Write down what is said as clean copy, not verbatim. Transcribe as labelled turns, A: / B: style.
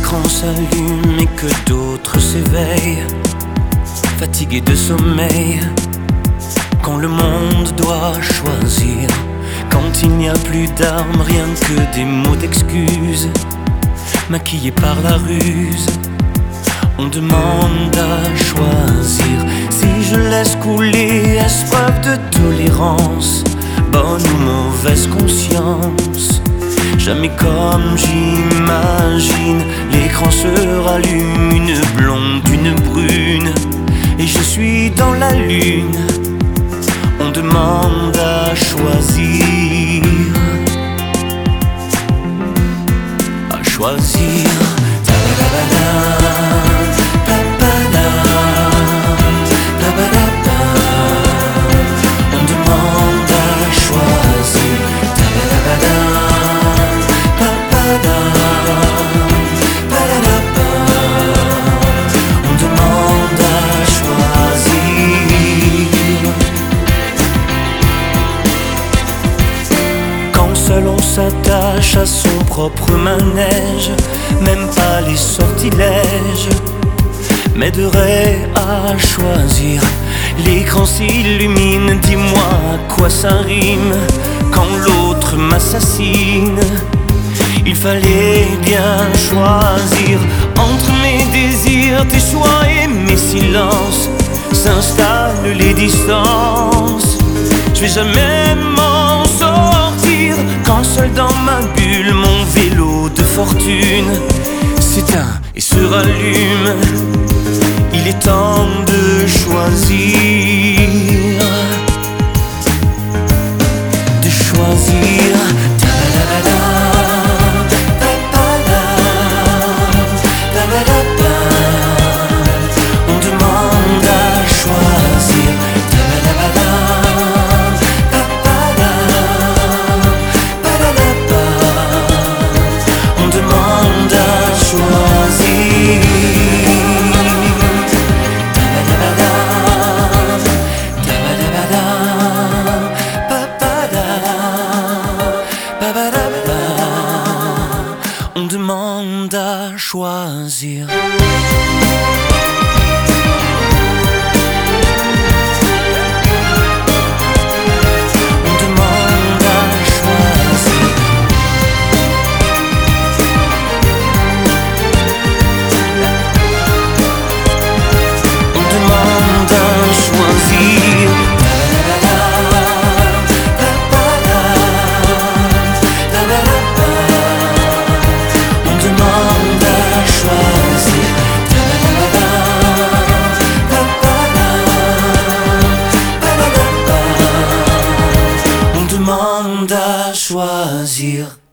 A: l'écran s'allume et que d'autres s'éveillent, fatigués de sommeil. Quand le monde doit choisir, quand il n'y a plus d'armes, rien que des mots d'excuses, maquillés par la ruse, on demande à choisir. Si je laisse couler, est-ce preuve de tolérance, bonne ou mauvaise conscience? Jamais comme j'imagine, l'écran se rallume, une blonde, une brune, et je suis dans la lune. On demande à choisir, à choisir. On demande à choisir. On demande à choisir. Quand seul on s'attache à son propre manège, même pas les sortilèges m'aiderait à choisir. L'écran s'illumine, dis-moi à quoi ça rime quand l'autre m'assassine. Il fallait bien choisir entre mes désirs, tes choix et mes silences. S'installent les distances, je vais jamais m'en sortir quand seul dans ma bulle mon vélo de fortune s'éteint et se rallume. Il est temps de choisir, de choisir. On demande à choisir. On demande à choisir. On demande à choisir. On demande à choisir.